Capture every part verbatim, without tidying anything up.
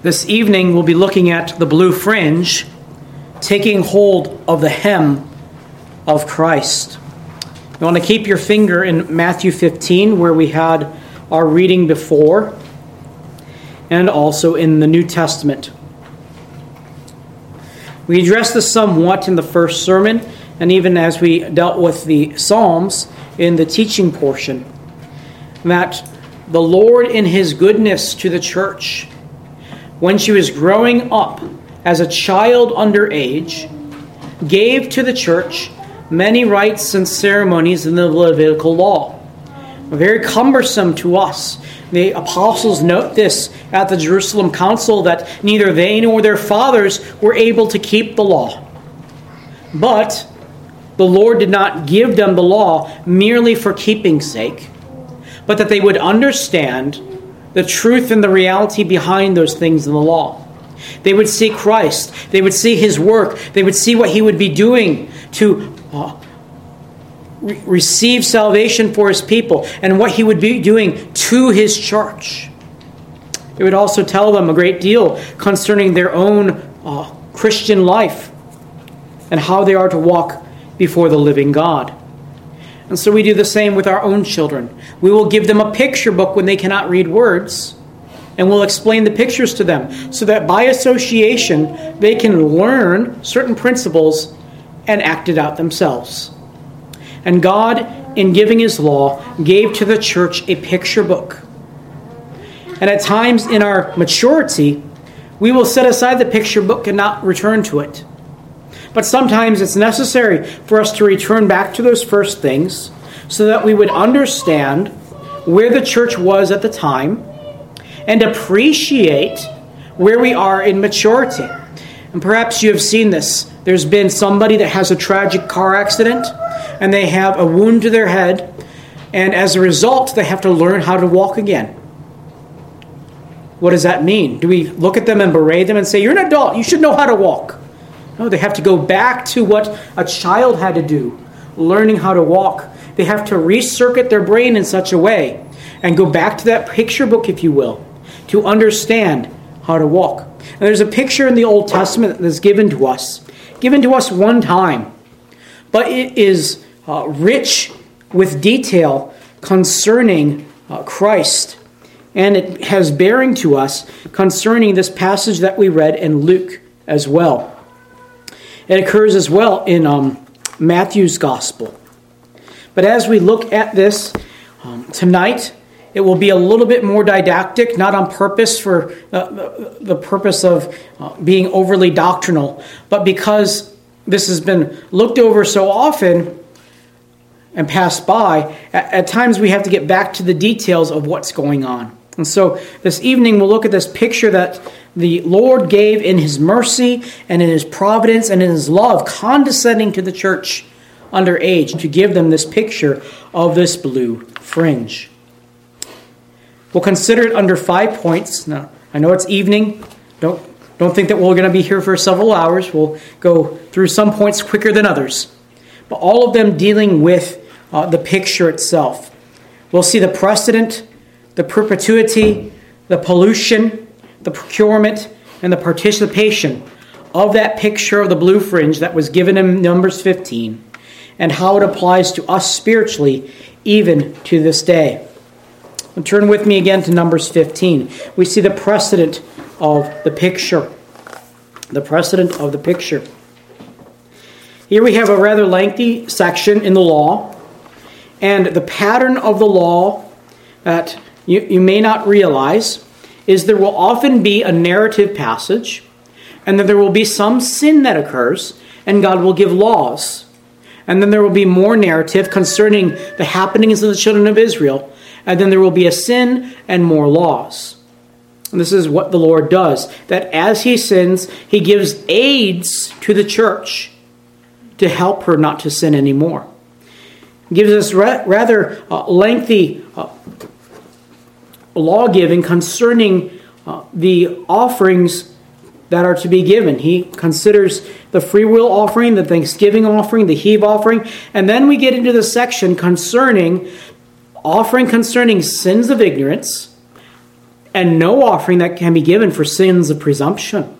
This evening we'll be looking at the blue fringe, taking hold of the hem of Christ. You want to keep your finger in Matthew fifteen, where we had our reading before, and also in the New Testament. We addressed this somewhat in the first sermon, and even as we dealt with the Psalms in the teaching portion, that the Lord in His goodness to the church, when she was growing up as a child under age, gave to the church many rites and ceremonies in the Levitical law, very cumbersome to us. The apostles note this at the Jerusalem Council, that neither they nor their fathers were able to keep the law. But the Lord did not give them the law merely for keeping's sake, but that they would understand the truth and the reality behind those things in the law. They would see Christ. They would see His work. They would see what He would be doing to uh, re- receive salvation for His people, and what He would be doing to His church. It would also tell them a great deal concerning their own uh, Christian life and how they are to walk before the living God. And so we do the same with our own children. We will give them a picture book when they cannot read words, and we'll explain the pictures to them so that by association they can learn certain principles and act it out themselves. And God, in giving His law, gave to the church a picture book. And at times in our maturity, we will set aside the picture book and not return to it. But sometimes it's necessary for us to return back to those first things so that we would understand where the church was at the time and appreciate where we are in maturity. And perhaps you have seen this. There's been somebody that has a tragic car accident and they have a wound to their head, and as a result they have to learn how to walk again. What does that mean? Do we look at them and berate them and say, "You're an adult, you should know how to walk"? No, they have to go back to what a child had to do, learning how to walk. They have to recircuit their brain in such a way and go back to that picture book, if you will, to understand how to walk. And there's a picture in the Old Testament that is given to us, given to us one time, but it is uh, rich with detail concerning uh, Christ, and it has bearing to us concerning this passage that we read in Luke as well. It occurs as well in um, Matthew's Gospel. But as we look at this um, tonight, it will be a little bit more didactic, not on purpose for uh, the, the purpose of uh, being overly doctrinal, but because this has been looked over so often and passed by, at, at times we have to get back to the details of what's going on. And so this evening we'll look at this picture that the Lord gave in His mercy and in His providence and in His love, condescending to the church under age to give them this picture of this blue fringe. We'll consider it under five points. Now, I know it's evening. Don't, don't think that we're going to be here for several hours. We'll go through some points quicker than others. But all of them dealing with uh, the picture itself. We'll see the precedent, the perpetuity, the pollution, the procurement, and the participation of that picture of the blue fringe that was given in Numbers fifteen, and how it applies to us spiritually even to this day. Well, turn with me again to Numbers fifteen. We see the precedent of the picture. The precedent of the picture. Here we have a rather lengthy section in the law, and the pattern of the law that you, you may not realize is there will often be a narrative passage, and then there will be some sin that occurs, and God will give laws. And then there will be more narrative concerning the happenings of the children of Israel, and then there will be a sin and more laws. And this is what the Lord does, that as He sins, He gives aids to the church to help her not to sin anymore. He gives us ra- rather uh, lengthy uh, law-giving concerning uh, the offerings that are to be given. He considers the free will offering, the thanksgiving offering, the heave offering, and then we get into the section concerning offering concerning sins of ignorance and no offering that can be given for sins of presumption.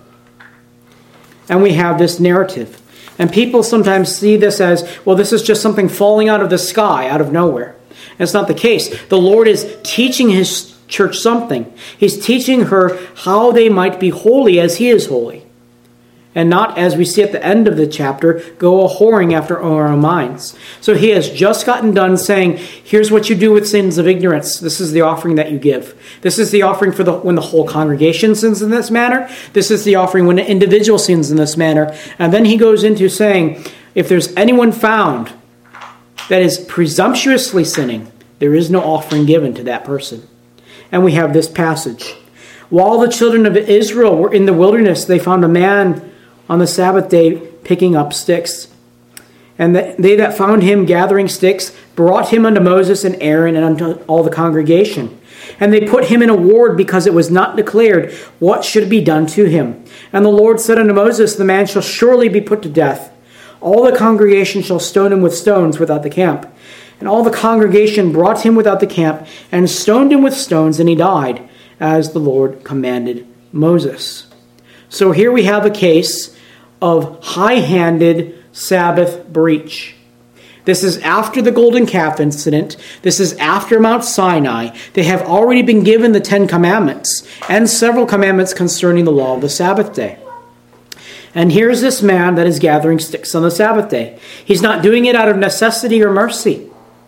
And we have this narrative. And people sometimes see this as, well, this is just something falling out of the sky, out of nowhere. That's not the case. The Lord is teaching his church something. He's teaching her how they might be holy as he is holy. And not, as we see at the end of the chapter, go a-whoring after our own minds. So he has just gotten done saying, here's what you do with sins of ignorance. This is the offering that you give. This is the offering for the when the whole congregation sins in this manner. This is the offering when an individual sins in this manner. And then he goes into saying, if there's anyone found that is presumptuously sinning, there is no offering given to that person. And we have this passage. While the children of Israel were in the wilderness, they found a man on the Sabbath day picking up sticks. And they that found him gathering sticks brought him unto Moses and Aaron and unto all the congregation. And they put him in a ward because it was not declared what should be done to him. And the Lord said unto Moses, the man shall surely be put to death. All the congregation shall stone him with stones without the camp. And all the congregation brought him without the camp and stoned him with stones, and he died, as the Lord commanded Moses. So here we have a case of high-handed Sabbath breach. This is after the golden calf incident. This is after Mount Sinai. They have already been given the Ten Commandments and several commandments concerning the law of the Sabbath day. And here's this man that is gathering sticks on the Sabbath day. He's not doing it out of necessity or mercy.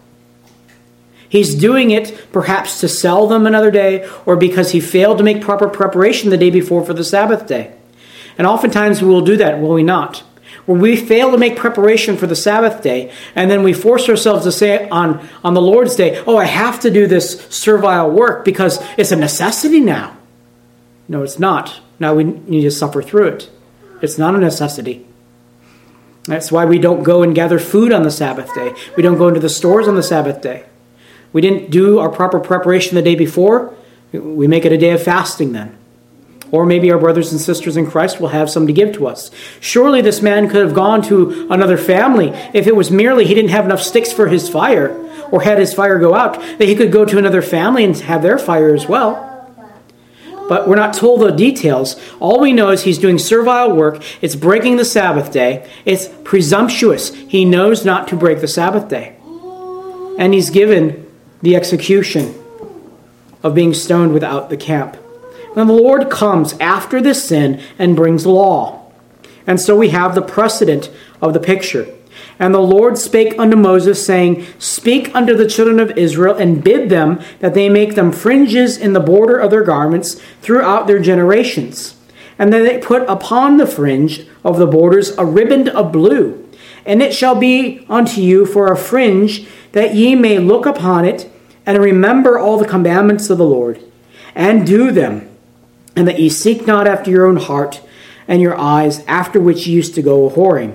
He's doing it perhaps to sell them another day, or because he failed to make proper preparation the day before for the Sabbath day. And oftentimes we will do that, will we not? Where we fail to make preparation for the Sabbath day, and then we force ourselves to say on, on the Lord's day, oh, I have to do this servile work because it's a necessity now. No, it's not. Now we need to suffer through it. It's not a necessity. That's why we don't go and gather food on the Sabbath day. We don't go into the stores on the Sabbath day. We didn't do our proper preparation the day before. We make it a day of fasting then. Or maybe our brothers and sisters in Christ will have some to give to us. Surely this man could have gone to another family if it was merely he didn't have enough sticks for his fire, or had his fire go out, that he could go to another family and have their fire as well. But we're not told the details. All we know is he's doing servile work. It's breaking the Sabbath day. It's presumptuous. He knows not to break the Sabbath day. And he's given the execution of being stoned without the camp. And the Lord comes after this sin and brings law. And so we have the precedent of the picture. And the Lord spake unto Moses, saying, Speak unto the children of Israel, and bid them that they make them fringes in the border of their garments throughout their generations. And that they put upon the fringe of the borders a riband of blue. And it shall be unto you for a fringe, that ye may look upon it, and remember all the commandments of the Lord, and do them, and that ye seek not after your own heart and your eyes, after which ye used to go a-whoring.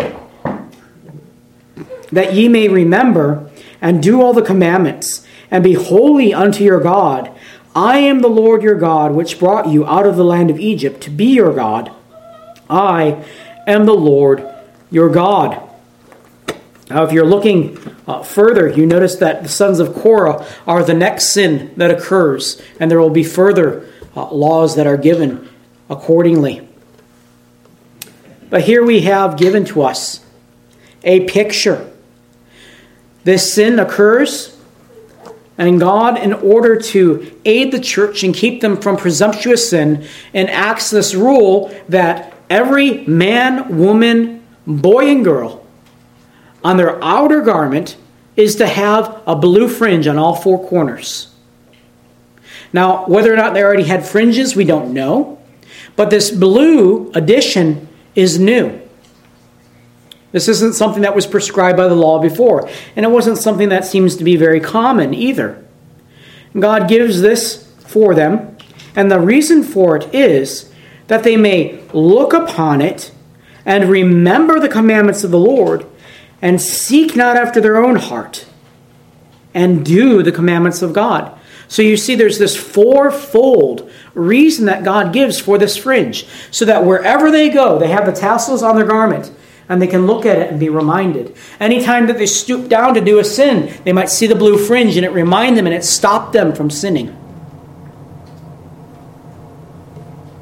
That ye may remember and do all the commandments, and be holy unto your God. I am the Lord your God, which brought you out of the land of Egypt to be your God. I am the Lord your God. Now, if you're looking uh, further, you notice that the sons of Korah are the next sin that occurs, and there will be further uh, laws that are given accordingly. But here we have given to us a picture. This sin occurs, and God, in order to aid the church and keep them from presumptuous sin, enacts this rule that every man, woman, boy, and girl on their outer garment is to have a blue fringe on all four corners. Now, whether or not they already had fringes, we don't know. But this blue addition is new. This isn't something that was prescribed by the law before. And it wasn't something that seems to be very common either. God gives this for them. And the reason for it is that they may look upon it and remember the commandments of the Lord, and seek not after their own heart, and do the commandments of God. So you see there's this fourfold reason that God gives for this fringe, so that wherever they go, they have the tassels on their garment, and they can look at it and be reminded. Anytime that they stoop down to do a sin, they might see the blue fringe, and it remind them, and it stopped them from sinning.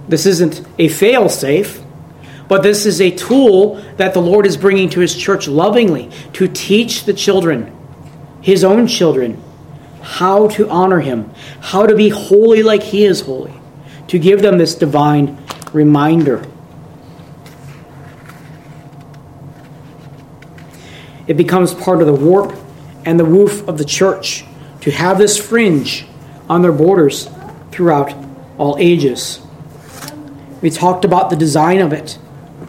This isn't a fail-safe, but this is a tool that the Lord is bringing to his church lovingly to teach the children, his own children, how to honor him, how to be holy like he is holy, to give them this divine reminder. It becomes part of the warp and the woof of the church to have this fringe on their borders throughout all ages. We talked about the design of it.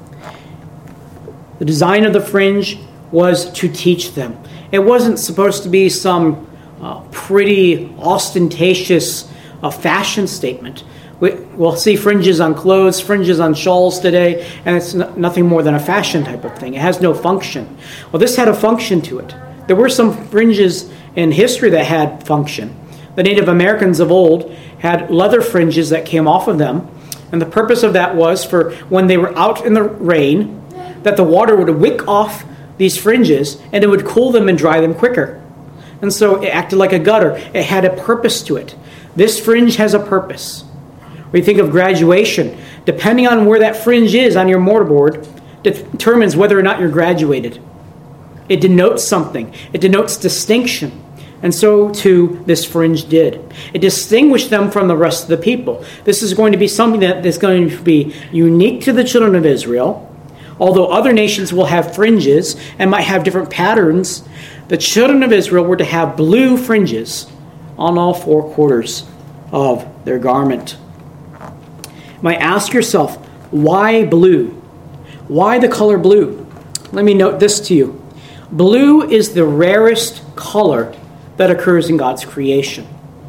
The design of the fringe was to teach them. It wasn't supposed to be some uh, pretty, ostentatious uh, fashion statement. We, we'll see fringes on clothes, fringes on shawls today, and it's n- nothing more than a fashion type of thing. It has no function. Well, this had a function to it. There were some fringes in history that had function. The Native Americans of old had leather fringes that came off of them, and the purpose of that was for when they were out in the rain, that the water would wick off these fringes and it would cool them and dry them quicker. And so it acted like a gutter. It had a purpose to it. This fringe has a purpose. When you think of graduation, depending on where that fringe is on your mortarboard, determines whether or not you're graduated. It denotes something. It denotes distinction. And so, too, this fringe did. It distinguished them from the rest of the people. This is going to be something that is going to be unique to the children of Israel. Although other nations will have fringes and might have different patterns, the children of Israel were to have blue fringes on all four quarters of their garment. You might ask yourself, why blue? Why the color blue? Let me note this to you. Blue is the rarest color that occurs in God's creation.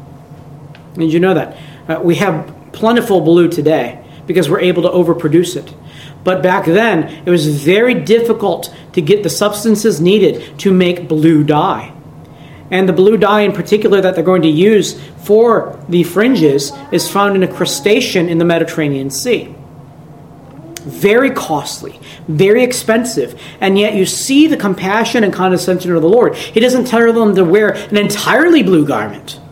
Did you know that? Uh, we have plentiful blue today because we're able to overproduce it. But back then, it was very difficult to get the substances needed to make blue dye. And the blue dye in particular that they're going to use for the fringes is found in a crustacean in the Mediterranean Sea. Very costly, very expensive, and yet you see the compassion and condescension of the Lord. He doesn't tell them to wear an entirely blue garment.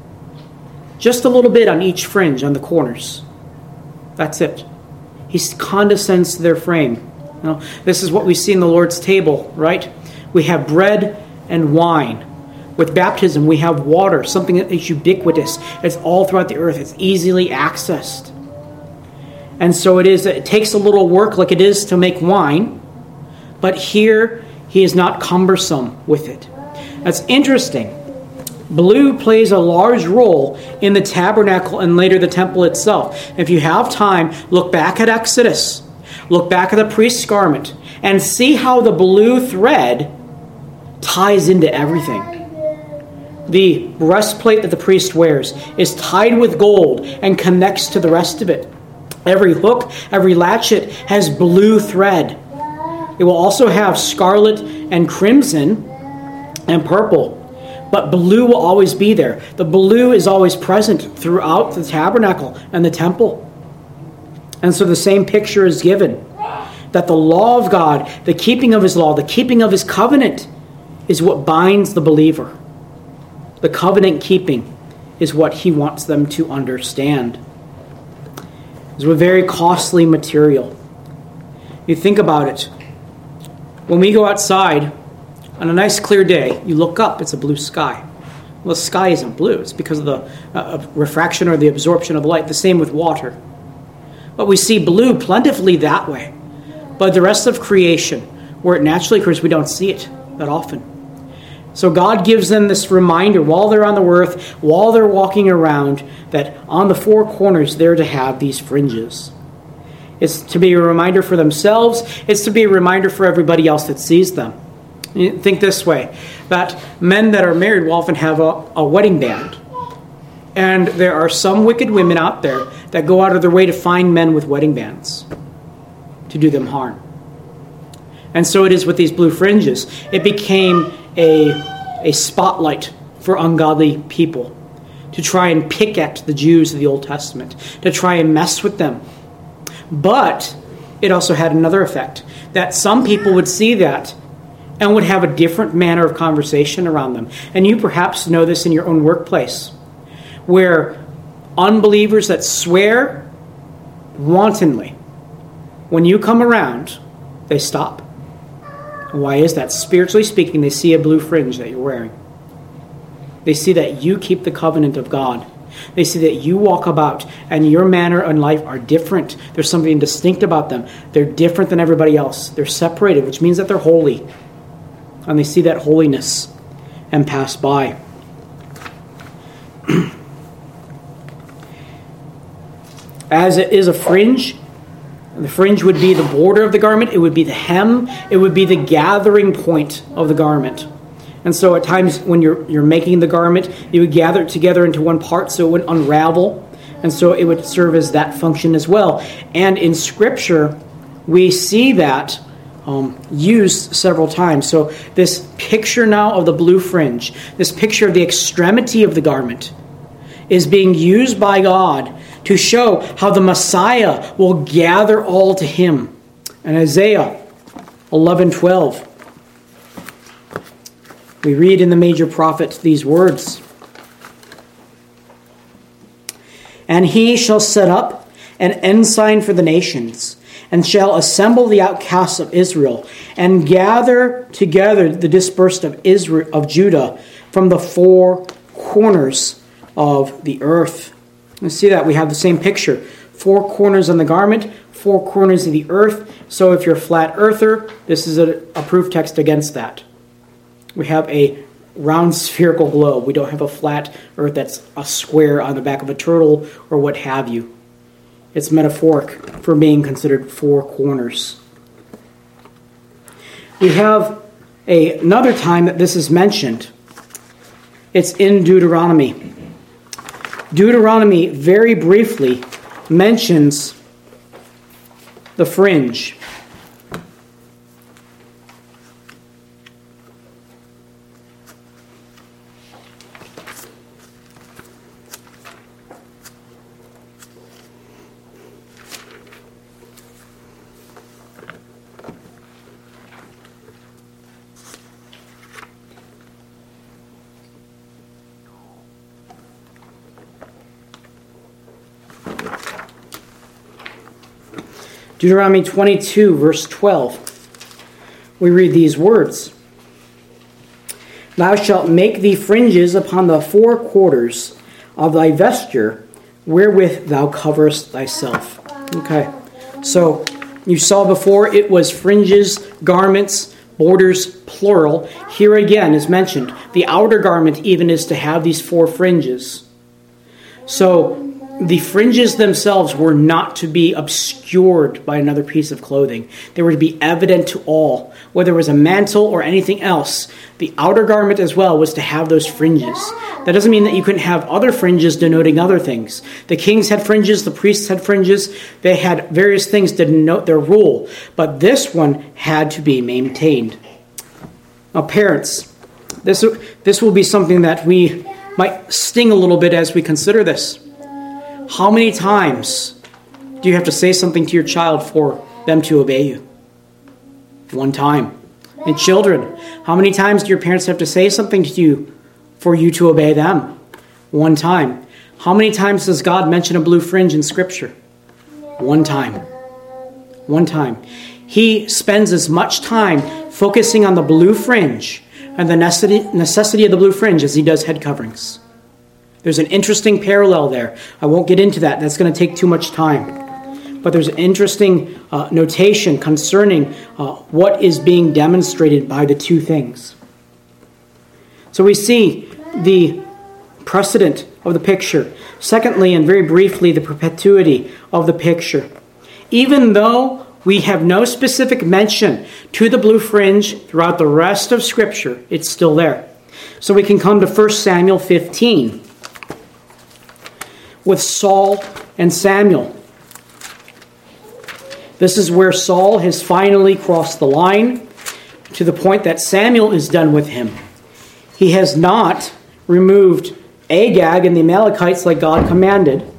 Just a little bit on each fringe on the corners. That's it. He condescends to their frame. You know, this is what we see in the Lord's table, right? We have bread and wine. With baptism, we have water, something that is ubiquitous. It's all throughout the earth. It's easily accessed. And so it is. It takes a little work like it is to make wine, but here he is not cumbersome with it. That's interesting. Blue plays a large role in the tabernacle and later the temple itself. If you have time, look back at Exodus. Look back at the priest's garment and see how the blue thread ties into everything. The breastplate that the priest wears is tied with gold and connects to the rest of it. Every hook, every latchet has blue thread. It will also have scarlet and crimson and purple. But blue will always be there. The blue is always present throughout the tabernacle and the temple. And so the same picture is given. That the law of God, the keeping of his law, the keeping of his covenant is what binds the believer. The covenant keeping is what he wants them to understand. It's a very costly material. You think about it. When we go outside on a nice clear day, you look up, it's a blue sky. Well, the sky isn't blue. It's because of the uh, refraction or the absorption of light. The same with water. But we see blue plentifully that way. But the rest of creation, where it naturally occurs, we don't see it that often. So God gives them this reminder while they're on the earth, while they're walking around, that on the four corners they're to have these fringes. It's to be a reminder for themselves. It's to be a reminder for everybody else that sees them. You think this way, that men that are married will often have a, a wedding band. And there are some wicked women out there that go out of their way to find men with wedding bands to do them harm. And so it is with these blue fringes. It became a, a spotlight for ungodly people to try and pick at the Jews of the Old Testament, to try and mess with them. But it also had another effect, that some people would see that and would have a different manner of conversation around them. And you perhaps know this in your own workplace, where unbelievers that swear wantonly. When you come around, they stop. Why is that? Spiritually speaking, they see a blue fringe that you're wearing. They see that you keep the covenant of God. They see that you walk about and your manner and life are different. There's something distinct about them. They're different than everybody else. They're separated, which means that they're holy. And they see that holiness and pass by. As it is a fringe, the fringe would be the border of the garment. It would be the hem. It would be the gathering point of the garment. And so at times when you're you're making the garment, you would gather it together into one part so it would unravel. And so it would serve as that function as well. And in Scripture, we see that um, used several times. So this picture now of the blue fringe, this picture of the extremity of the garment, is being used by God to show how the Messiah will gather all to him. In Isaiah eleven twelve, we read in the major prophet these words. And he shall set up an ensign for the nations, and shall assemble the outcasts of Israel, and gather together the dispersed of Israel of Judah from the four corners of the earth. You see that we have the same picture. Four corners on the garment, four corners of the earth. So if you're a flat earther, this is a, a proof text against that. We have a round spherical globe. We don't have a flat earth that's a square on the back of a turtle or what have you. It's metaphoric for being considered four corners. We have a, another time that this is mentioned. It's in Deuteronomy. Deuteronomy very briefly mentions the fringe. Deuteronomy twenty-two, verse twelve. We read these words. Thou shalt make thee fringes upon the four quarters of thy vesture, wherewith thou coverest thyself. Okay. So, you saw before it was fringes, garments, borders, plural. Here again is mentioned. The outer garment even is to have these four fringes. So, the fringes themselves were not to be obscured by another piece of clothing. They were to be evident to all. Whether it was a mantle or anything else, the outer garment as well was to have those fringes. That doesn't mean that you couldn't have other fringes denoting other things. The kings had fringes, the priests had fringes. They had various things to denote their rule. But this one had to be maintained. Now, parents, this, this will be something that we might sting a little bit as we consider this. How many times do you have to say something to your child for them to obey you? One time. And children, how many times do your parents have to say something to you for you to obey them? One time. How many times does God mention a blue fringe in Scripture? One time. One time. He spends as much time focusing on the blue fringe and the necessity, necessity of the blue fringe as he does head coverings. There's an interesting parallel there. I won't get into that. That's going to take too much time. But there's an interesting uh, notation concerning uh, what is being demonstrated by the two things. So we see the precedent of the picture. Secondly, and very briefly, the perpetuity of the picture. Even though we have no specific mention to the blue fringe throughout the rest of Scripture, it's still there. So we can come to First Samuel fifteen. With Saul and Samuel. This is where Saul has finally crossed the line to the point that Samuel is done with him. He has not removed Agag and the Amalekites like God commanded.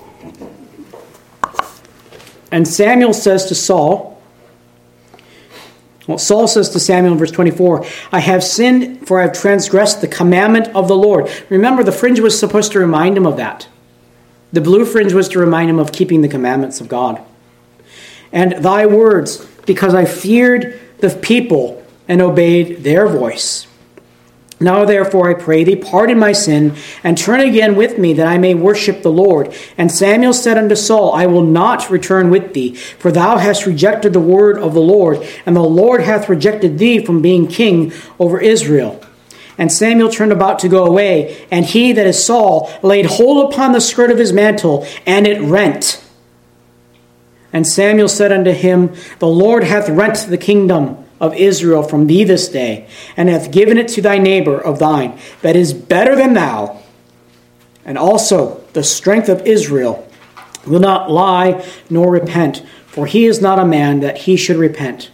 And Samuel says to Saul, well, Saul says to Samuel in verse twenty-four, I have sinned, for I have transgressed the commandment of the Lord. Remember, the fringe was supposed to remind him of that. The blue fringe was to remind him of keeping the commandments of God. And thy words, because I feared the people and obeyed their voice. Now therefore I pray thee, pardon my sin, and turn again with me, that I may worship the Lord. And Samuel said unto Saul, I will not return with thee, for thou hast rejected the word of the Lord, and the Lord hath rejected thee from being king over Israel. And Samuel turned about to go away, and he, that is Saul, laid hold upon the skirt of his mantle, and it rent. And Samuel said unto him, the Lord hath rent the kingdom of Israel from thee this day, and hath given it to thy neighbor of thine, that is better than thou. And also the strength of Israel will not lie nor repent, for he is not a man that he should repent.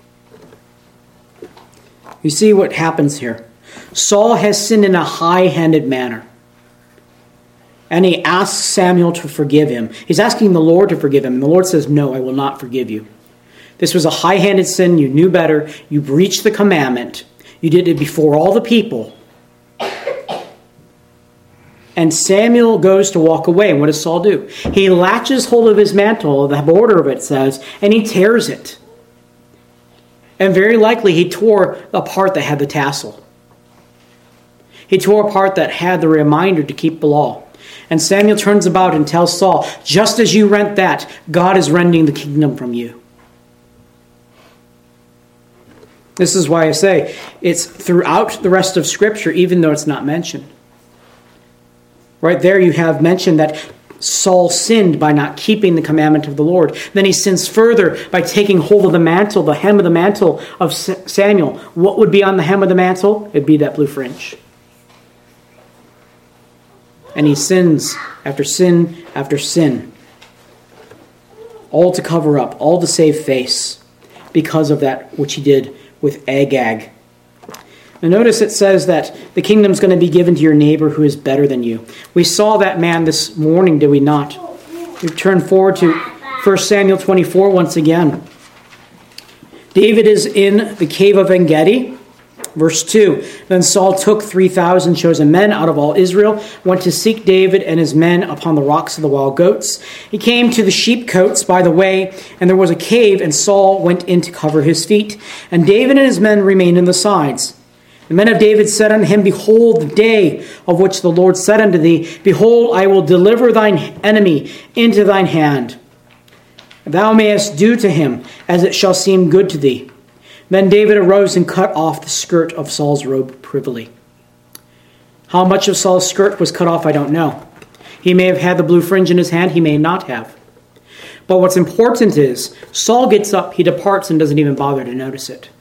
You see what happens here. Saul has sinned in a high-handed manner. And he asks Samuel to forgive him. He's asking the Lord to forgive him. And the Lord says, no, I will not forgive you. This was a high-handed sin. You knew better. You breached the commandment. You did it before all the people. And Samuel goes to walk away. And what does Saul do? He latches hold of his mantle, the border of it says, and he tears it. And very likely he tore the part that had the tassel. He tore a part that had the reminder to keep the law. And Samuel turns about and tells Saul, just as you rent that, God is rending the kingdom from you. This is why I say it's throughout the rest of Scripture, even though it's not mentioned. Right there you have mentioned that Saul sinned by not keeping the commandment of the Lord. Then he sins further by taking hold of the mantle, the hem of the mantle of Samuel. What would be on the hem of the mantle? It'd be that blue fringe. And he sins after sin after sin. All to cover up, all to save face because of that which he did with Agag. Now notice it says that the kingdom's going to be given to your neighbor who is better than you. We saw that man this morning, did we not? We turn forward to First Samuel twenty-four once again. David is in the cave of En-Gedi. Verse two, then Saul took three thousand chosen men out of all Israel, went to seek David and his men upon the rocks of the wild goats. He came to the sheepcotes by the way, and there was a cave, and Saul went in to cover his feet. And David and his men remained in the sides. The men of David said unto him, behold, the day of which the Lord said unto thee, behold, I will deliver thine enemy into thine hand. Thou mayest do to him as it shall seem good to thee. Then David arose and cut off the skirt of Saul's robe privily. How much of Saul's skirt was cut off, I don't know. He may have had the blue fringe in his hand. He may not have. But what's important is Saul gets up, he departs, and doesn't even bother to notice it.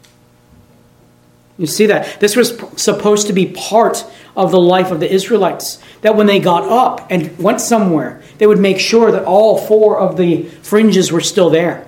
You see that? This was supposed to be part of the life of the Israelites. That when they got up and went somewhere, they would make sure that all four of the fringes were still there.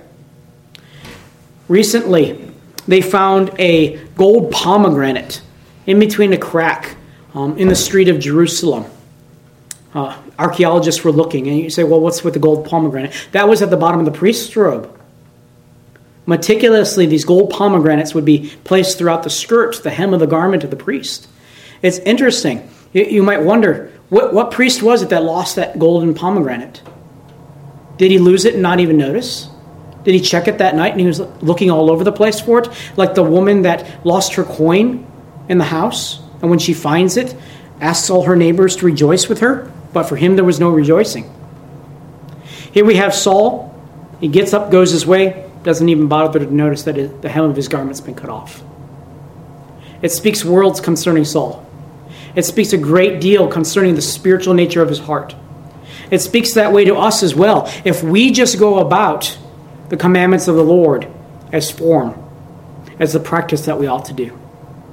Recently, they found a gold pomegranate in between a crack um, in the street of Jerusalem. Uh, archaeologists were looking, and you say, well, what's with the gold pomegranate? That was at the bottom of the priest's robe. Meticulously, these gold pomegranates would be placed throughout the skirt, the hem of the garment of the priest. It's interesting. You, you might wonder, what, what priest was it that lost that golden pomegranate? Did he lose it and not even notice? Did he check it that night and he was looking all over the place for it? Like the woman that lost her coin in the house, and when she finds it, asks all her neighbors to rejoice with her, but for him there was no rejoicing. Here we have Saul. He gets up, goes his way, doesn't even bother to notice that the hem of his garment's been cut off. It speaks worlds concerning Saul. It speaks a great deal concerning the spiritual nature of his heart. It speaks that way to us as well. If we just go about the commandments of the Lord as form, as the practice that we ought to do.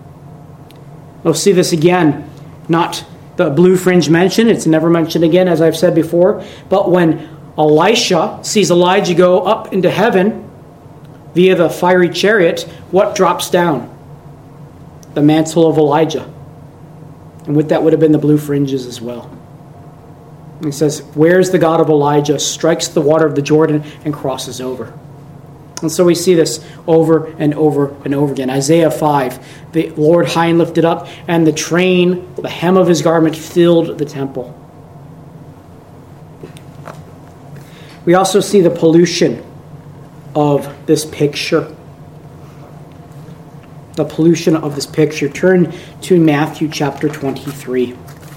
We'll see this again, not the blue fringe mentioned, it's never mentioned again, as I've said before, but when Elisha sees Elijah go up into heaven via the fiery chariot, what drops down? The mantle of Elijah. And with that would have been the blue fringes as well. He says, where's the God of Elijah? Strikes the water of the Jordan and crosses over. And so we see this over and over and over again. Isaiah five, the Lord high and lifted up, and the train, the hem of his garment filled the temple. We also see the pollution of this picture. The pollution of this picture. Turn to Matthew chapter twenty-three.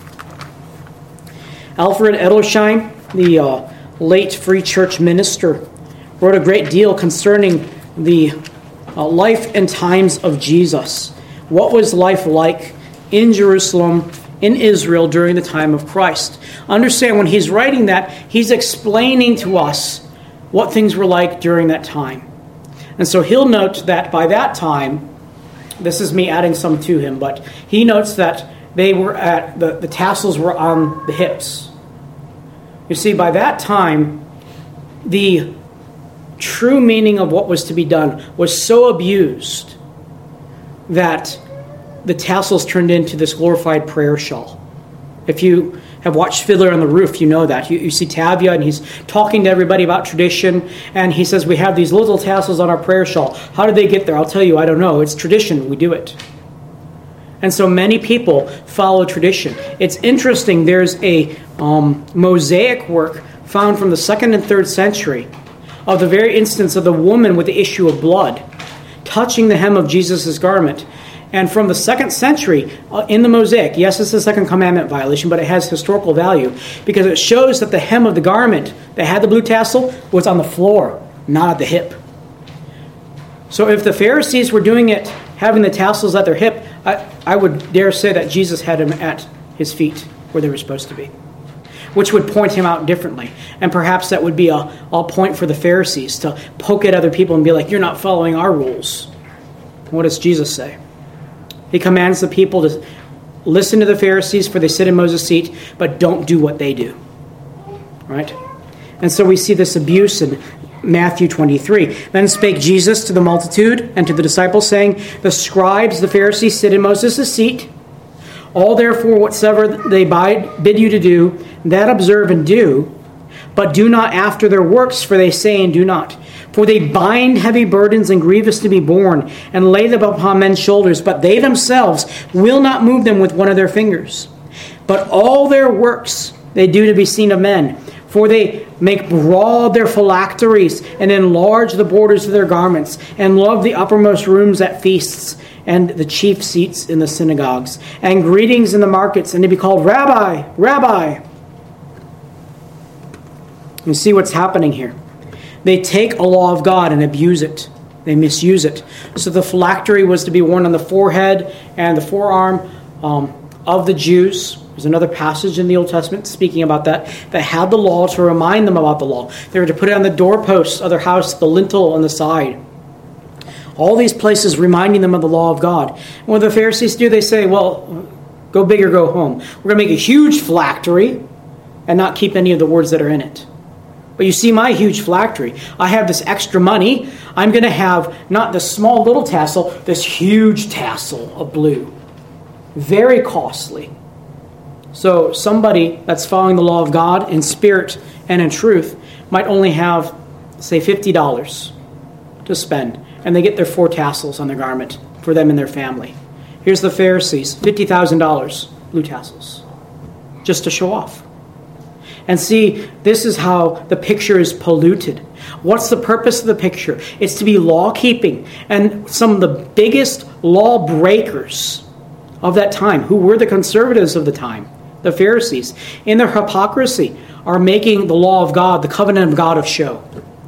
Alfred Edersheim, the uh, late Free Church minister, wrote a great deal concerning the uh, life and times of Jesus. What was life like in Jerusalem, in Israel, during the time of Christ? Understand, when he's writing that, he's explaining to us what things were like during that time. And so he'll note that by that time, this is me adding some to him, but he notes that they were at, the, the tassels were on the hips. You see, by that time, the true meaning of what was to be done was so abused that the tassels turned into this glorified prayer shawl. If you have watched Fiddler on the Roof, you know that. You, you see Tavia, and he's talking to everybody about tradition, and he says, we have these little tassels on our prayer shawl. How did they get there? I'll tell you, I don't know. It's tradition. We do it. And so many people follow tradition. It's interesting. There's a um, mosaic work found from the second and third century of the very instance of the woman with the issue of blood touching the hem of Jesus' garment. And from the second century, uh, in the mosaic, yes, it's a second commandment violation, but it has historical value because it shows that the hem of the garment that had the blue tassel was on the floor, not at the hip. So if the Pharisees were doing it, having the tassels at their hip, I, I would dare say that Jesus had them at his feet where they were supposed to be, which would point him out differently. And perhaps that would be a, a point for the Pharisees to poke at other people and be like, you're not following our rules. What does Jesus say? He commands the people to listen to the Pharisees, for they sit in Moses' seat, but don't do what they do. Right? And so we see this abuse in Matthew twenty-three. Then spake Jesus to the multitude and to the disciples, saying, the scribes, the Pharisees, sit in Moses' seat. All therefore whatsoever they bid you to do, that observe and do, but do not after their works, for they say and do not. For they bind heavy burdens and grievous to be borne, and lay them upon men's shoulders, but they themselves will not move them with one of their fingers. But all their works they do to be seen of men. For they make broad their phylacteries, and enlarge the borders of their garments, and love the uppermost rooms at feasts, and the chief seats in the synagogues, and greetings in the markets, and to be called Rabbi, Rabbi. You see what's happening here. They take a law of God and abuse it. They misuse it. So the phylactery was to be worn on the forehead and the forearm um, of the Jews. There's another passage in the Old Testament speaking about that, that had the law to remind them about the law. They were to put it on the doorposts of their house, the lintel on the side. All these places reminding them of the law of God. And what the Pharisees do, they say, well, go big or go home. We're going to make a huge phylactery and not keep any of the words that are in it. But you see my huge phylactery. I have this extra money. I'm going to have not this small little tassel, this huge tassel of blue. Very costly. So somebody that's following the law of God in spirit and in truth might only have, say, fifty dollars to spend. And they get their four tassels on their garment for them and their family. Here's the Pharisees, fifty thousand dollars, blue tassels, just to show off. And see, this is how the picture is polluted. What's the purpose of the picture? It's to be law-keeping. And some of the biggest law breakers of that time, who were the conservatives of the time, the Pharisees, in their hypocrisy, are making the law of God, the covenant of God, of show.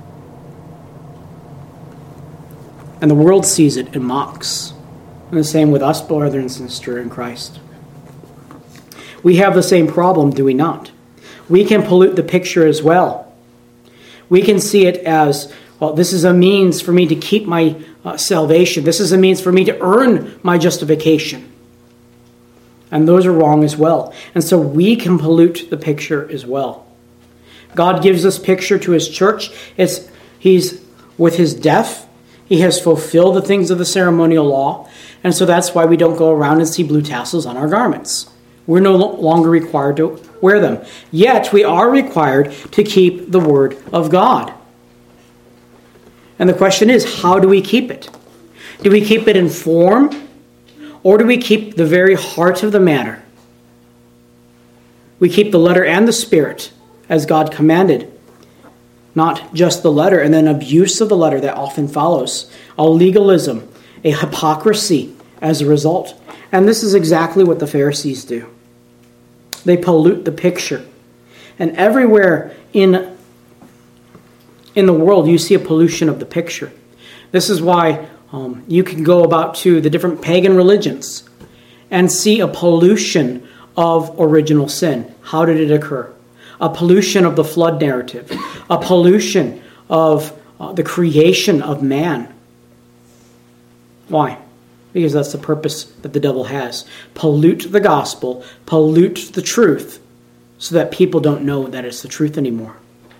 And the world sees it and mocks. And the same with us, brother and sister in Christ. We have the same problem, do we not? We can pollute the picture as well. We can see it as, well, this is a means for me to keep my uh, salvation. This is a means for me to earn my justification. And those are wrong as well. And so we can pollute the picture as well. God gives this picture to his church. It's, he's, with his death, he has fulfilled the things of the ceremonial law. And so that's why we don't go around and see blue tassels on our garments. We're no longer required to wear them. Yet we are required to keep the word of God. And the question is, how do we keep it? Do we keep it in form, or do we keep the very heart of the matter? We keep the letter and the spirit, as God commanded. not just the letter, and then abuse of the letter that often follows, a legalism, a hypocrisy as a result. And this is exactly what the Pharisees do. They pollute the picture. And everywhere in, in the world, you see a pollution of the picture. This is why um, you can go about to the different pagan religions and see a pollution of original sin. How did it occur? A pollution of the flood narrative. A pollution of uh, the creation of man. Why? Because that's the purpose that the devil has. Pollute the gospel, pollute the truth, so that people don't know that it's the truth anymore.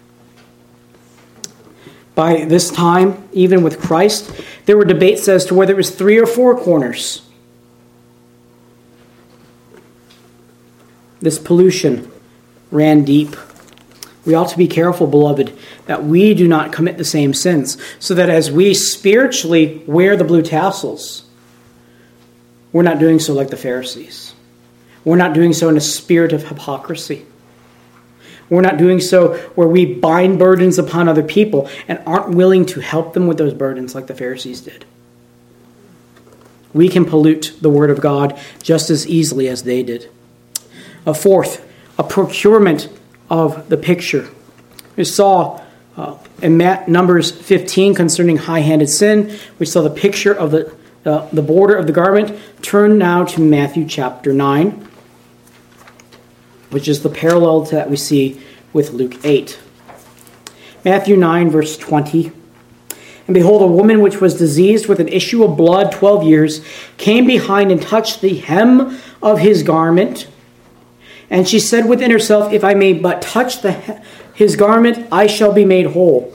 By this time, even with Christ, there were debates as to whether it was three or four corners. This pollution ran deep. We ought to be careful, beloved, that we do not commit the same sins, so that as we spiritually wear the blue tassels, we're not doing so like the Pharisees. We're not doing so in a spirit of hypocrisy. We're not doing so where we bind burdens upon other people and aren't willing to help them with those burdens like the Pharisees did. We can pollute the Word of God just as easily as they did. A fourth, a procurement of the picture. We saw uh, in Numbers fifteen concerning high-handed sin, we saw the picture of the, uh, the border of the garment. Turn now to Matthew chapter nine, which is the parallel that we see with Luke eight. Matthew nine, verse twenty. And behold, a woman which was diseased with an issue of blood twelve years came behind and touched the hem of his garment. And she said within herself, if I may but touch the, his garment, I shall be made whole.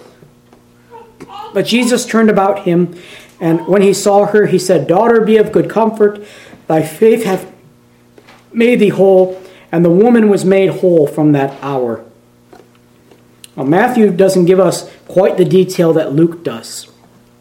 But Jesus turned about him, and when he saw her, he said, Daughter, be of good comfort. Thy faith hath made thee whole. And the woman was made whole from that hour. Well, Matthew doesn't give us quite the detail that Luke does.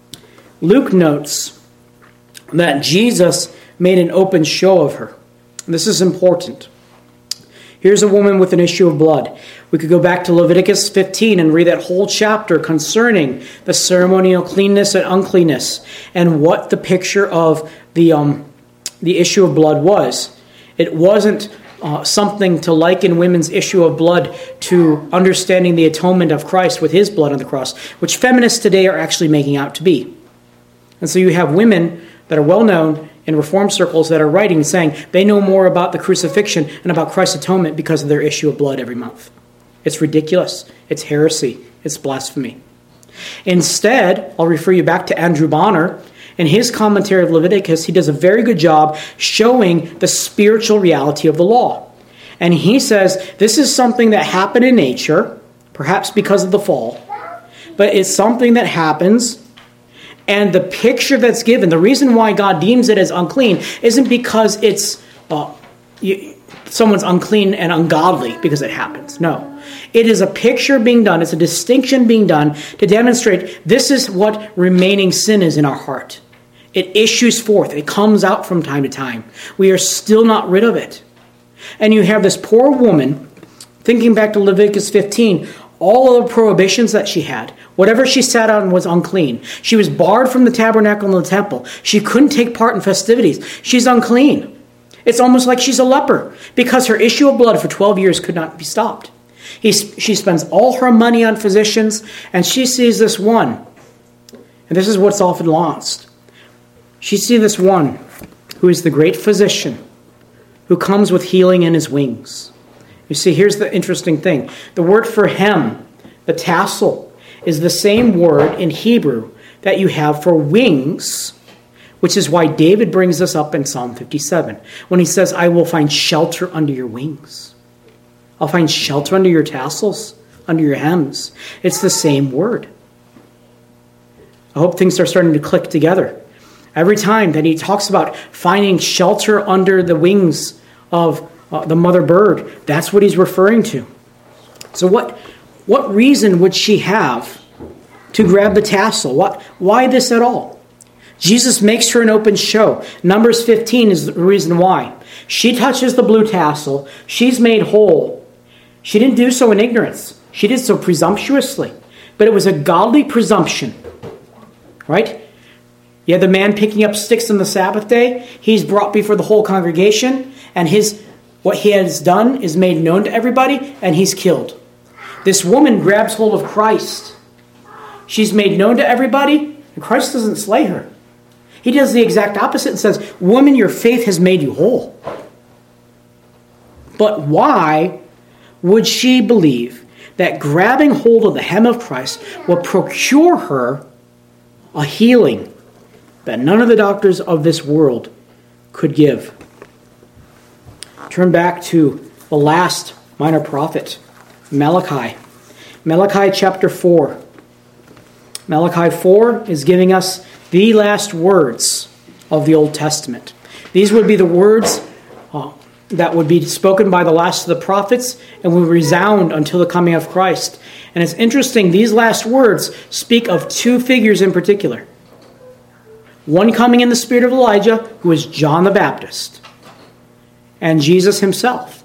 Luke notes that Jesus made an open show of her. This is important. Here's a woman with an issue of blood. We could go back to Leviticus fifteen and read that whole chapter concerning the ceremonial cleanness and uncleanness and what the picture of the, um, the issue of blood was. It wasn't uh, something to liken women's issue of blood to understanding the atonement of Christ with his blood on the cross, which feminists today are actually making out to be. And so you have women that are well known in Reformed circles that are writing saying they know more about the crucifixion and about Christ's atonement because of their issue of blood every month. It's ridiculous. It's heresy. It's blasphemy. Instead, I'll refer you back to Andrew Bonner. In his commentary of Leviticus, he does a very good job showing the spiritual reality of the law. And he says this is something that happened in nature, perhaps because of the fall, but it's something that happens. And the picture that's given, the reason why God deems it as unclean isn't because it's uh, you, someone's unclean and ungodly because it happens. No. It is a picture being done. It's a distinction being done to demonstrate this is what remaining sin is in our heart. It issues forth. It comes out from time to time. We are still not rid of it. And you have this poor woman, thinking back to Leviticus fifteen, all of the prohibitions that she had. Whatever she sat on was unclean. She was barred from the tabernacle and the temple. She couldn't take part in festivities. She's unclean. It's almost like she's a leper because her issue of blood for twelve years could not be stopped. He, she spends all her money on physicians, and she sees this one. And this is what's often lost. She sees this one who is the great physician who comes with healing in his wings. You see, here's the interesting thing. The word for hem, the tassel, is the same word in Hebrew that you have for wings, which is why David brings this up in Psalm fifty-seven, when he says, I will find shelter under your wings. I'll find shelter under your tassels, under your hems. It's the same word. I hope things are starting to click together. Every time that he talks about finding shelter under the wings of uh, the mother bird, that's what he's referring to. So what, what reason would she have to grab the tassel? What, why this at all? Jesus makes her an open show. Numbers fifteen is the reason why. She touches the blue tassel. She's made whole. She didn't do so in ignorance. She did so presumptuously. but it was a godly presumption, right? You had the man picking up sticks on the Sabbath day. He's brought before the whole congregation, and his what he has done is made known to everybody, and he's killed. This woman grabs hold of Christ. She's made known to everybody, and Christ doesn't slay her. He does the exact opposite and says, "Woman, your faith has made you whole." But why would she believe that grabbing hold of the hem of Christ will procure her a healing that none of the doctors of this world could give? Turn back to the last minor prophet, Malachi. Malachi chapter four. Malachi four is giving us the last words of the Old Testament. These would be the words uh, that would be spoken by the last of the prophets and will resound until the coming of Christ. And it's interesting, these last words speak of two figures in particular. One coming in the spirit of Elijah, who is John the Baptist, and Jesus himself.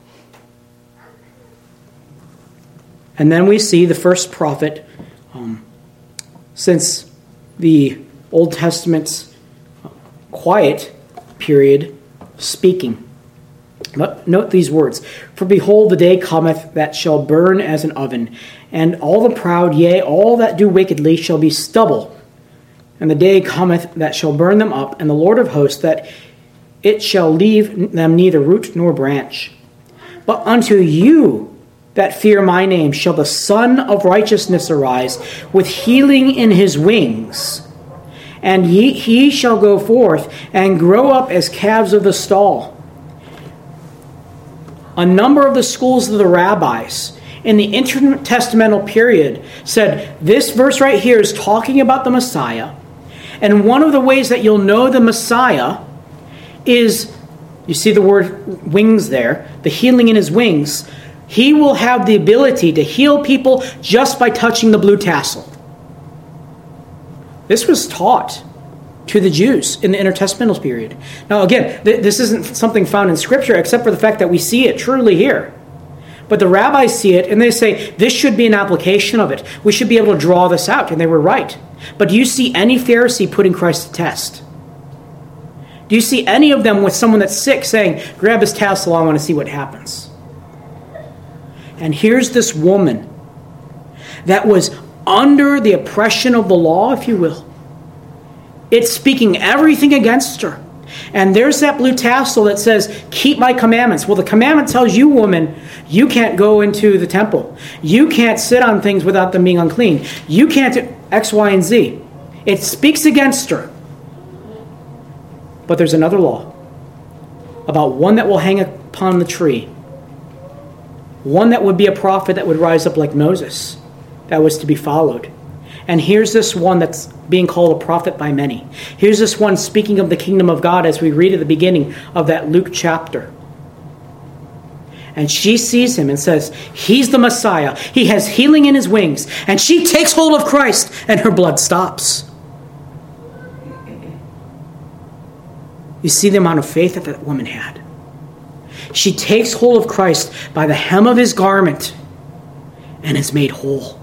And then we see the first prophet, um, since the Old Testament's quiet period, speaking. But note these words. "For behold, the day cometh that shall burn as an oven, and all the proud, yea, all that do wickedly, shall be stubble. And the day cometh that shall burn them up, and the Lord of hosts, that it shall leave them neither root nor branch. But unto you that fear my name shall the Son of Righteousness arise, with healing in his wings. And ye, he shall go forth and grow up as calves of the stall." A number of the schools of the rabbis in the intertestamental period said this verse right here is talking about the Messiah. And one of the ways that you'll know the Messiah is, you see the word wings there, the healing in his wings. He will have the ability to heal people just by touching the blue tassel. This was taught to the Jews in the intertestamental period. Now again, th- this isn't something found in Scripture except for the fact that we see it truly here. But the rabbis see it and they say, this should be an application of it. We should be able to draw this out. And they were right. But do you see any Pharisee putting Christ to test? Do you see any of them with someone that's sick saying, grab his tassel, I want to see what happens? And here's this woman that was under the oppression of the law, if you will. It's speaking everything against her. And there's that blue tassel that says, keep my commandments. Well, the commandment tells you, woman, you can't go into the temple. You can't sit on things without them being unclean. You can't do X, Y, and Z. It speaks against her. But there's another law about one that will hang upon the tree. One that would be a prophet that would rise up like Moses. That was to be followed. And here's this one that's being called a prophet by many. Here's this one speaking of the kingdom of God as we read at the beginning of that Luke chapter. And she sees him and says, he's the Messiah. He has healing in his wings. And she takes hold of Christ and her blood stops. You see the amount of faith that that woman had. She takes hold of Christ by the hem of his garment and is made whole.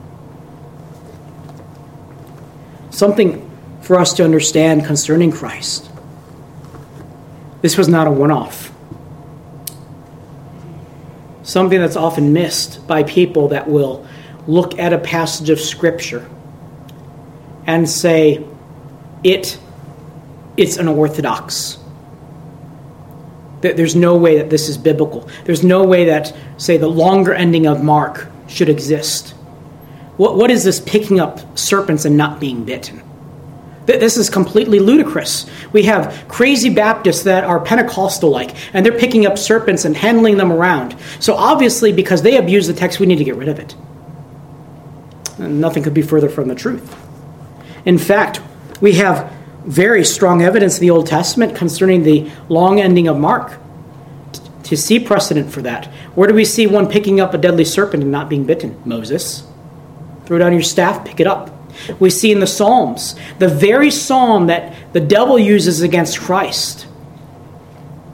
Something for us to understand concerning Christ. This was not a one-off. Something that's often missed by people that will look at a passage of Scripture and say, it, it's unorthodox. There's no way that this is biblical. There's no way that, say, the longer ending of Mark should exist. What, what is this picking up serpents and not being bitten? This is completely ludicrous. We have crazy Baptists that are Pentecostal-like, and they're picking up serpents and handling them around. So obviously, because they abuse the text, we need to get rid of it. And nothing could be further from the truth. In fact, we have very strong evidence in the Old Testament concerning the long ending of Mark to see precedent for that. Where do we see one picking up a deadly serpent and not being bitten? Moses. Throw down your staff, pick it up. We see in the Psalms, the very psalm that the devil uses against Christ.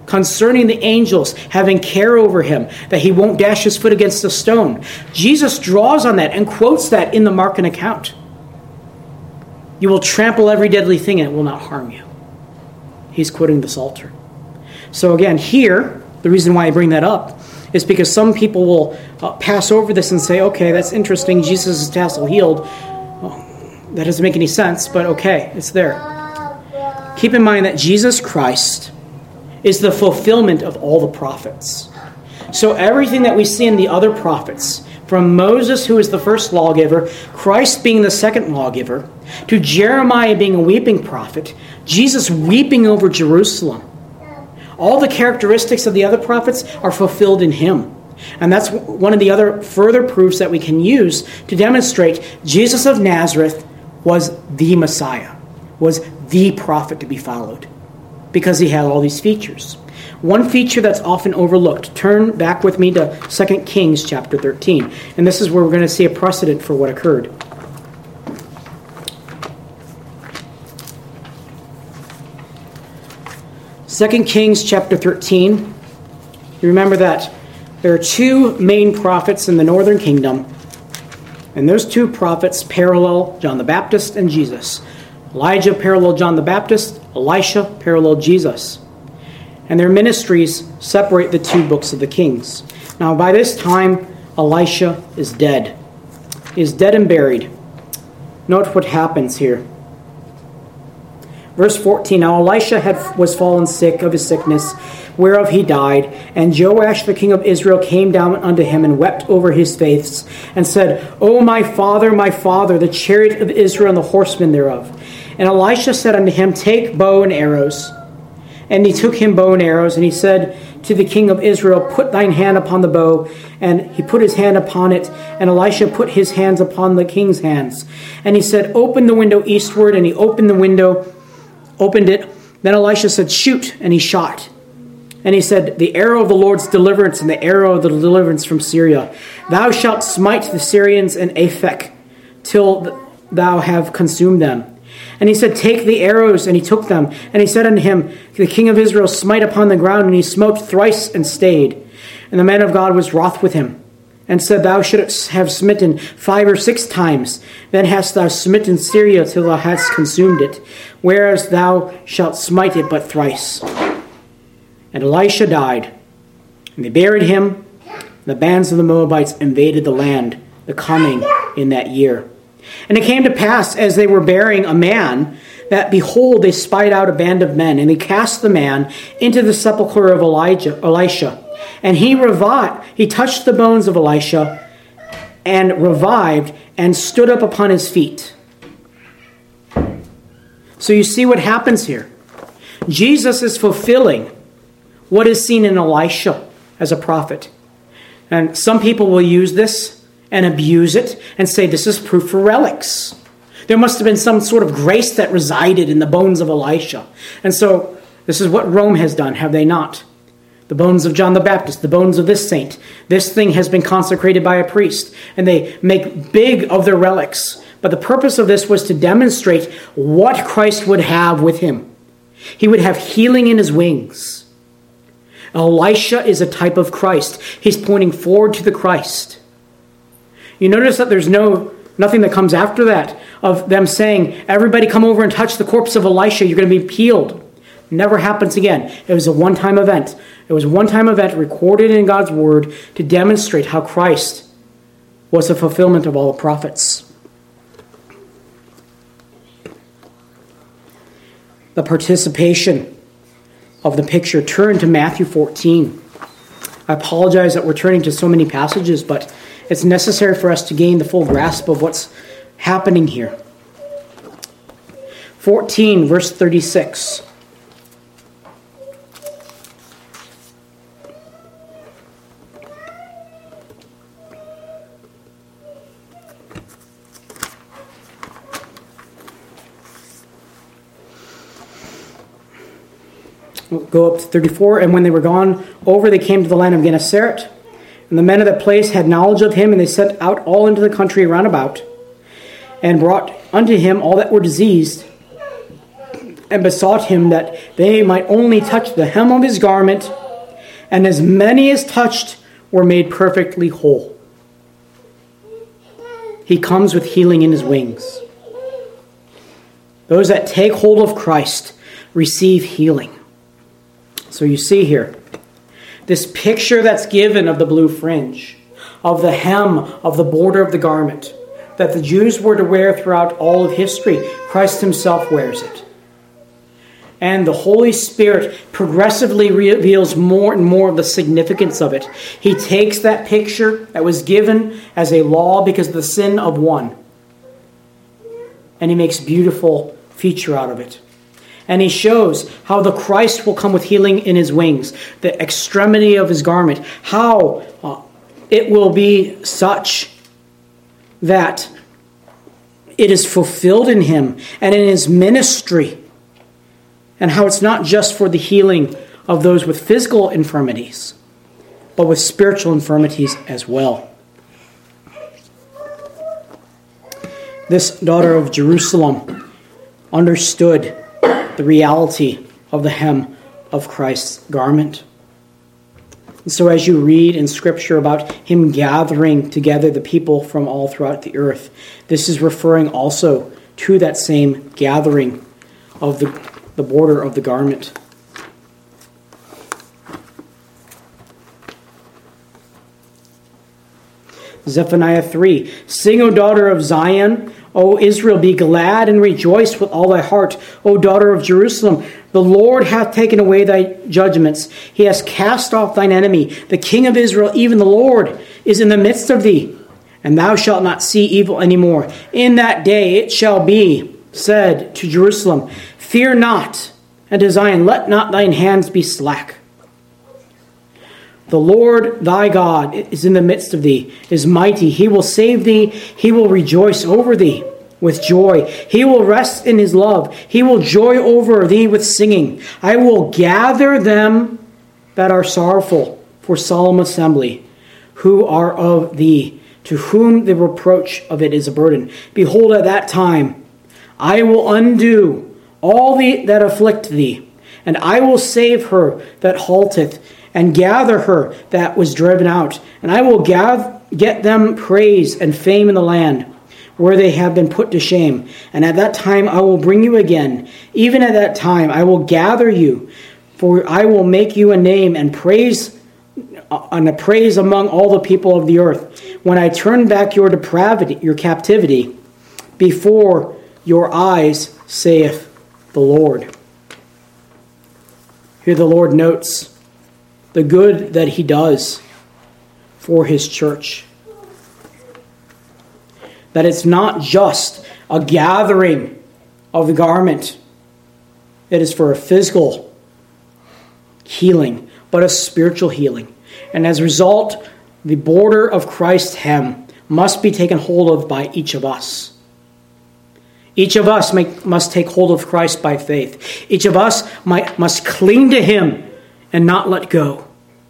concerning the angels having care over him, that he won't dash his foot against a stone. Jesus draws on that and quotes that in the Markan account. You will trample every deadly thing and it will not harm you. He's quoting the Psalter. So again, here, the reason why I bring that up is because some people will uh, pass over this and say, okay, that's interesting, Jesus' tassel healed. Well, that doesn't make any sense, but okay, it's there. Keep in mind that Jesus Christ is the fulfillment of all the prophets. So everything that we see in the other prophets, from Moses, who is the first lawgiver, Christ being the second lawgiver, to Jeremiah being a weeping prophet, Jesus weeping over Jerusalem, all the characteristics of the other prophets are fulfilled in him. And that's one of the other further proofs that we can use to demonstrate Jesus of Nazareth was the Messiah, was the prophet to be followed, because he had all these features. One feature that's often overlooked. Turn back with me to Second Kings chapter thirteen. And this is where we're going to see a precedent for what occurred. Second Kings chapter thirteen. You remember that there are two main prophets in the northern kingdom. And those two prophets parallel John the Baptist and Jesus. Elijah paralleled John the Baptist. Elisha paralleled Jesus. And their ministries separate the two books of the Kings. Now by this time, Elisha is dead. He is dead and buried. Note what happens here. Verse fourteen, now Elisha had, was fallen sick of his sickness, whereof he died. And Joash the king of Israel came down unto him and wept over his face, and said, O my father, my father, the chariot of Israel and the horsemen thereof. And Elisha said unto him, take bow and arrows. And he took him bow and arrows, and he said to the king of Israel, put thine hand upon the bow. And he put his hand upon it, and Elisha put his hands upon the king's hands. And he said, open the window eastward, and he opened the window, opened it. Then Elisha said, shoot, and he shot. And he said, the arrow of the Lord's deliverance, and the arrow of the deliverance from Syria. Thou shalt smite the Syrians in Aphek, till thou have consumed them. And he said, take the arrows, and he took them. And he said unto him, the king of Israel smite upon the ground, and he smote thrice and stayed. And the man of God was wroth with him, and said, thou shouldst have smitten five or six times. Then hast thou smitten Syria till thou hast consumed it, whereas thou shalt smite it but thrice. And Elisha died, and they buried him. The bands of the Moabites invaded the land, the coming in that year. And it came to pass, as they were burying a man, that, behold, they spied out a band of men, and they cast the man into the sepulchre of Elijah, Elisha. And he revived, he touched the bones of Elisha, and revived, and stood up upon his feet. So you see what happens here. Jesus is fulfilling what is seen in Elisha as a prophet. And some people will use this and abuse it and say this is proof for relics. There must have been some sort of grace that resided in the bones of Elisha. And so this is what Rome has done, have they not? The bones of John the Baptist, the bones of this saint. This thing has been consecrated by a priest. And they make big of their relics. But the purpose of this was to demonstrate what Christ would have with him. He would have healing in his wings. Elisha is a type of Christ. He's pointing forward to the Christ. You notice that there's no nothing that comes after that of them saying, everybody come over and touch the corpse of Elisha, you're going to be healed. Never happens again. It was a one-time event. It was a one-time event recorded in God's word to demonstrate how Christ was the fulfillment of all the prophets. The participation of the picture. Turn to Matthew fourteen. I apologize that we're turning to so many passages, but it's necessary for us to gain the full grasp of what's happening here. fourteen, verse thirty-six. We'll go up to thirty-four. And when they were gone over, they came to the land of Gennesaret. And the men of that place had knowledge of him, and they sent out all into the country round about, and brought unto him all that were diseased, and besought him that they might only touch the hem of his garment, and as many as touched were made perfectly whole. He comes with healing in his wings. Those that take hold of Christ receive healing. So you see here, this picture that's given of the blue fringe, of the hem, of the border of the garment, that the Jews were to wear throughout all of history, Christ himself wears it. And the Holy Spirit progressively reveals more and more of the significance of it. He takes that picture that was given as a law because of the sin of one, and he makes beautiful feature out of it. And he shows how the Christ will come with healing in his wings, the extremity of his garment, how uh, it will be such that it is fulfilled in him and in his ministry, and how it's not just for the healing of those with physical infirmities, but with spiritual infirmities as well. This daughter of Jerusalem understood the reality of the hem of Christ's garment. And so as you read in Scripture about him gathering together the people from all throughout the earth, this is referring also to that same gathering of the, the border of the garment. Zephaniah three, Sing, O daughter of Zion, O Israel, be glad and rejoice with all thy heart, O daughter of Jerusalem. The Lord hath taken away thy judgments. He has cast off thine enemy. The King of Israel, even the Lord, is in the midst of thee. And thou shalt not see evil any more. In that day it shall be said to Jerusalem, Fear not, and to Zion, let not thine hands be slack. The Lord thy God is in the midst of thee, is mighty. He will save thee. He will rejoice over thee with joy. He will rest in his love. He will joy over thee with singing. I will gather them that are sorrowful for solemn assembly, who are of thee, to whom the reproach of it is a burden. Behold, at that time I will undo all the, that afflict thee, and I will save her that halteth, and gather her that was driven out. And I will gather, get them praise and fame in the land where they have been put to shame. And at that time I will bring you again. Even at that time I will gather you, for I will make you a name and praise and a praise among all the people of the earth. When I turn back your depravity, your captivity, before your eyes, saith the Lord. Here the Lord notes the good that he does for his church. That it's not just a gathering of the garment. It is for a physical healing, but a spiritual healing. And as a result, the border of Christ's hem must be taken hold of by each of us. Each of us may, must take hold of Christ by faith. Each of us might, must cling to him and not let go.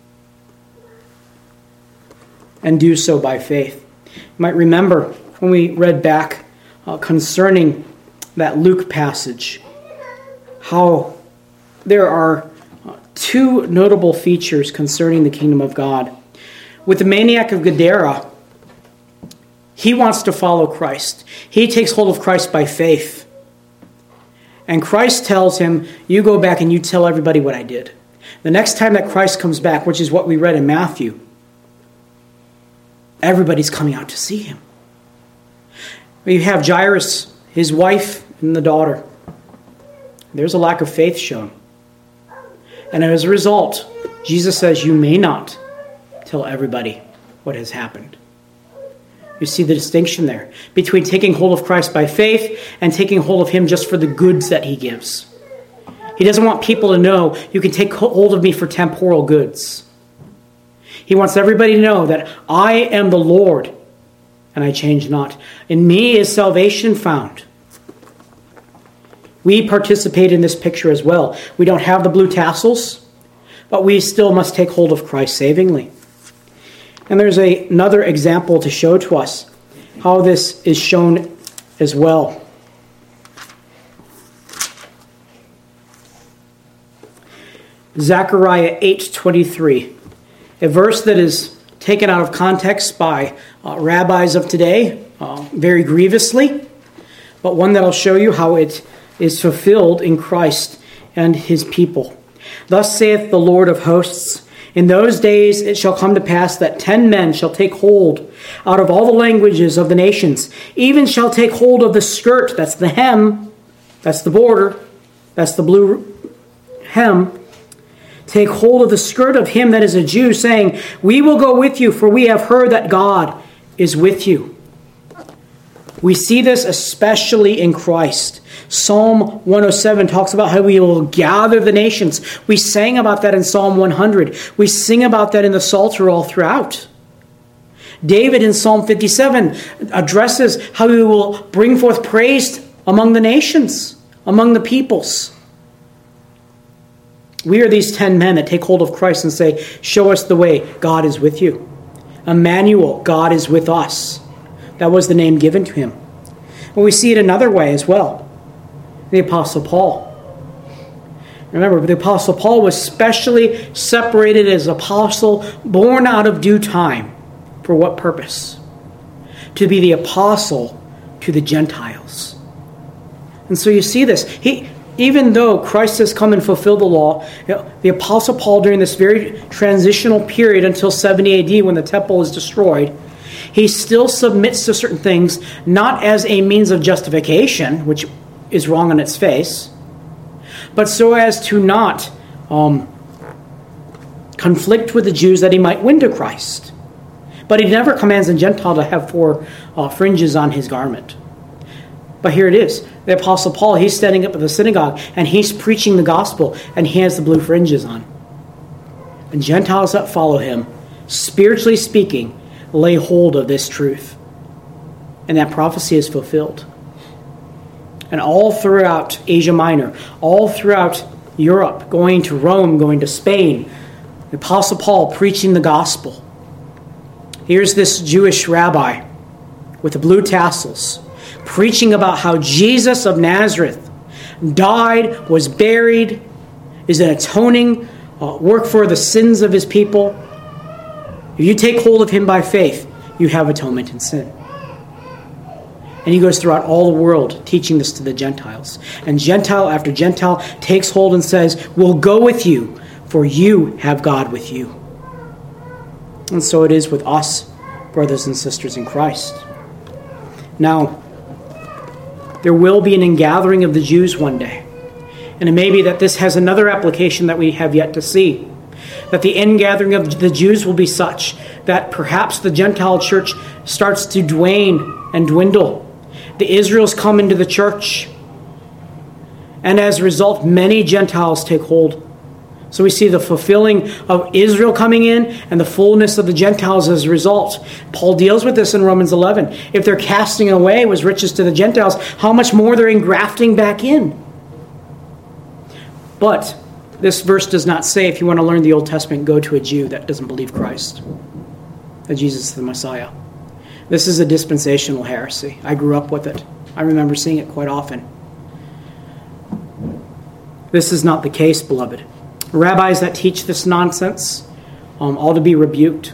And do so by faith. You might remember when we read back uh, concerning that Luke passage, how there are uh, two notable features concerning the kingdom of God. With the maniac of Gadara, he wants to follow Christ. He takes hold of Christ by faith. And Christ tells him, you go back and you tell everybody what I did. The next time that Christ comes back, which is what we read in Matthew, everybody's coming out to see him. You have Jairus, his wife, and the daughter. There's a lack of faith shown. And as a result, Jesus says, you may not tell everybody what has happened. You see the distinction there between taking hold of Christ by faith and taking hold of him just for the goods that he gives. He doesn't want people to know, you can take hold of me for temporal goods. He wants everybody to know that I am the Lord, and I change not. In me is salvation found. We participate in this picture as well. We don't have the blue tassels, but we still must take hold of Christ savingly. And there's a, another example to show to us how this is shown as well. Zechariah eight twenty-three, a verse that is taken out of context by uh, rabbis of today uh, very grievously, but one that I'll show you how it is fulfilled in Christ and his people. Thus saith the Lord of hosts, in those days it shall come to pass that ten men shall take hold out of all the languages of the nations, even shall take hold of the skirt, that's the hem, that's the border, that's the blue hem, take hold of the skirt of him that is a Jew, saying, we will go with you, for we have heard that God is with you. We see this especially in Christ. Psalm one oh seven talks about how we will gather the nations. We sang about that in Psalm one hundred. We sing about that in the Psalter all throughout. David in Psalm fifty-seven addresses how we will bring forth praise among the nations, among the peoples. We are these ten men that take hold of Christ and say, show us the way, God is with you. Emmanuel, God is with us. That was the name given to him. But we see it another way as well. The Apostle Paul. Remember, the Apostle Paul was specially separated as apostle, born out of due time. For what purpose? To be the apostle to the Gentiles. And so you see this. He, even though Christ has come and fulfilled the law, you know, the Apostle Paul, during this very transitional period until seventy A D when the temple is destroyed, he still submits to certain things, not as a means of justification, which is wrong on its face, but so as to not um, conflict with the Jews that he might win to Christ. But he never commands a Gentile to have four uh, fringes on his garment. But here it is. The Apostle Paul, he's standing up at the synagogue and he's preaching the gospel and he has the blue fringes on. And Gentiles that follow him, spiritually speaking, lay hold of this truth. And that prophecy is fulfilled. And all throughout Asia Minor, all throughout Europe, going to Rome, going to Spain, the Apostle Paul preaching the gospel. Here's this Jewish rabbi with the blue tassels, preaching about how Jesus of Nazareth died, was buried, is an atoning uh, work for the sins of his people. If you take hold of him by faith, you have atonement in sin. And he goes throughout all the world teaching this to the Gentiles. And Gentile after Gentile takes hold and says, we'll go with you, for you have God with you. And so it is with us, brothers and sisters in Christ. Now, there will be an ingathering of the Jews one day. And it may be that this has another application that we have yet to see. That the ingathering of the Jews will be such that perhaps the Gentile church starts to wane and dwindle. The Israels come into the church. And as a result, many Gentiles take hold. So we see the fulfilling of Israel coming in and the fullness of the Gentiles as a result. Paul deals with this in Romans eleven. If their casting away was riches to the Gentiles, how much more their engrafting back in? But this verse does not say, if you want to learn the Old Testament, go to a Jew that doesn't believe Christ, that Jesus is the Messiah. This is a dispensational heresy. I grew up with it. I remember seeing it quite often. This is not the case, beloved. Rabbis that teach this nonsense um, ought to be rebuked.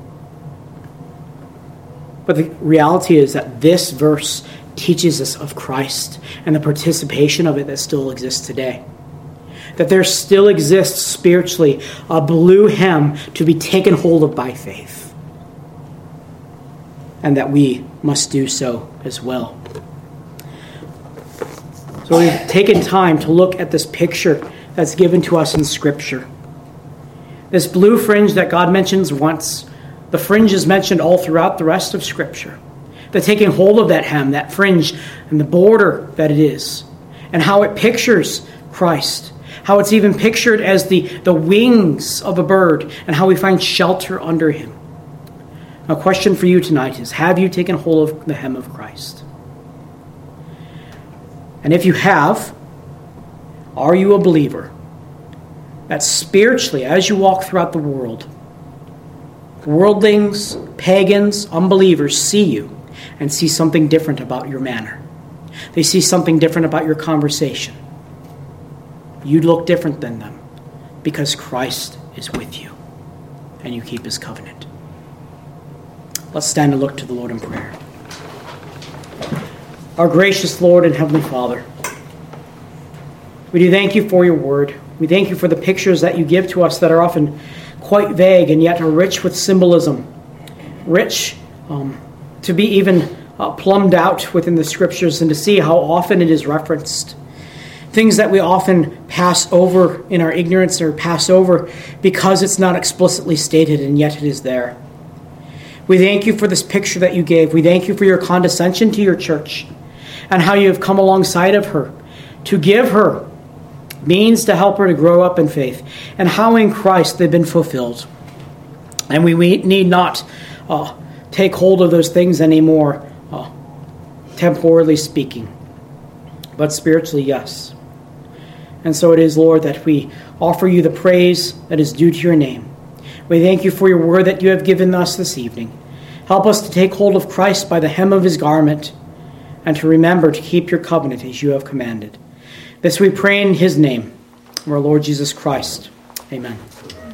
But the reality is that this verse teaches us of Christ and the participation of it that still exists today. That there still exists spiritually a blue hem to be taken hold of by faith. And that we must do so as well. So we've taken time to look at this picture that's given to us in Scripture. This blue fringe that God mentions once, the fringe is mentioned all throughout the rest of Scripture. The taking hold of that hem, that fringe, and the border that it is, and how it pictures Christ, how it's even pictured as the, the wings of a bird, and how we find shelter under him. A question for you tonight is, have you taken hold of the hem of Christ? And if you have, are you a believer that spiritually, as you walk throughout the world, worldlings, pagans, unbelievers see you and see something different about your manner? They see something different about your conversation. You look different than them because Christ is with you and you keep his covenant. Let's stand and look to the Lord in prayer. Our gracious Lord and Heavenly Father, we do thank you for your word. We thank you for the pictures that you give to us that are often quite vague and yet are rich with symbolism, rich um, to be even uh, plumbed out within the scriptures and to see how often it is referenced. Things that we often pass over in our ignorance or pass over because it's not explicitly stated and yet it is there. We thank you for this picture that you gave. We thank you for your condescension to your church and how you have come alongside of her to give her means to help her to grow up in faith, and how in Christ they've been fulfilled. And we, we need not uh, take hold of those things anymore, uh, temporally speaking, but spiritually, yes. And so it is, Lord, that we offer you the praise that is due to your name. We thank you for your word that you have given us this evening. Help us to take hold of Christ by the hem of his garment and to remember to keep your covenant as you have commanded. This we pray in his name, our Lord Jesus Christ. Amen.